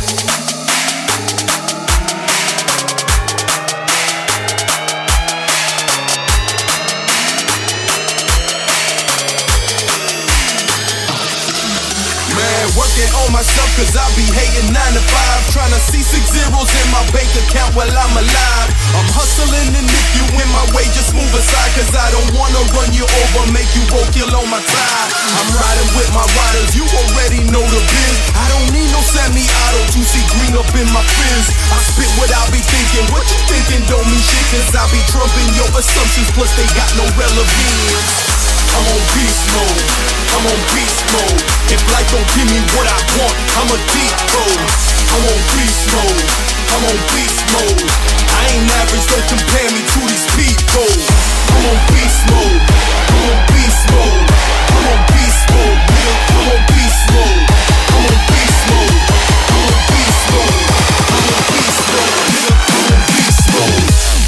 Working on myself cause I be hating 9 to 5, trying to see 6 zeros in my bank account while I'm alive. I'm hustling, and if you in my way, just move aside, cause I don't wanna run you over, make you roll, kill on my tire. I'm riding with my riders, you already know the biz. I don't need no semi-auto to see green up in my fizz. I spit what I be thinking, what you thinking don't mean shit, cause I be trumping your assumptions, plus they got no relevance. I'm on beast mode, I'm on beast mode. If life don't give me what I want, I'm a deep road. I'm on beast mode, I'm on beast mode. I ain't average, don't compare me to these people. I'm on beast mode, I'm on beast mode. I'm on beast mode, nigga, I'm on beast mode. I'm on beast mode, I'm on beast mode. I'm on beast mode, nigga, I'm on beast mode.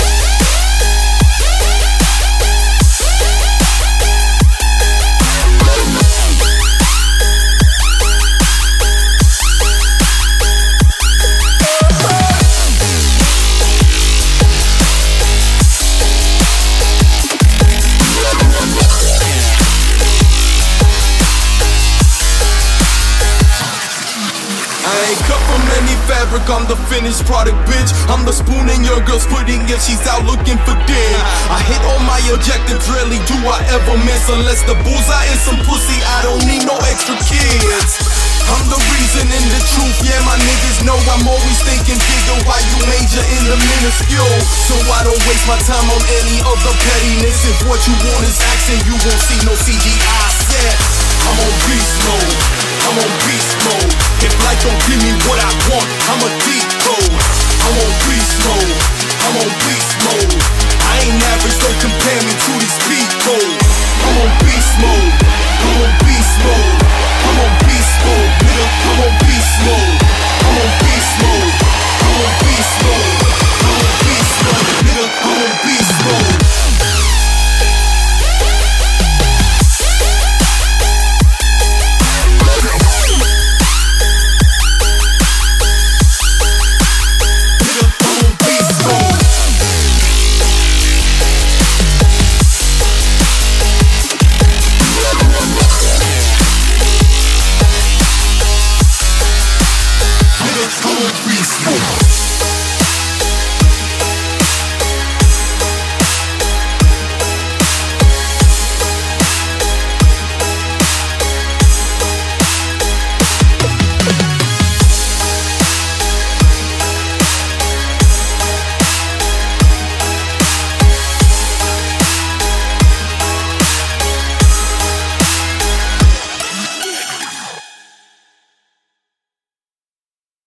I'm the finished product, bitch. I'm the spoon in your girl's pudding if she's out looking for dick. I hit all my objectives, rarely do I ever miss. Unless the bullseye is some pussy, I don't need no extra kids. I'm the reason and the truth, yeah, my niggas know I'm always thinking bigger while you major in the minuscule. So I don't waste my time on any other pettiness. If what you want is action, you won't see no CGI set. I'm on beast mode, I'm on beast mode. If life don't give me what I want, I'm a deep road. I'm on beast mode, I'm on beast mode. I ain't average, don't compare me to these people. I'm on beast mode, I'm on beast mode. I'm on beast mode, nigga, I'm on beast mode. I'm on beast mode, I'm on beast mode. I'm on beast mode, nigga, I'm on beast mode. Beast mode.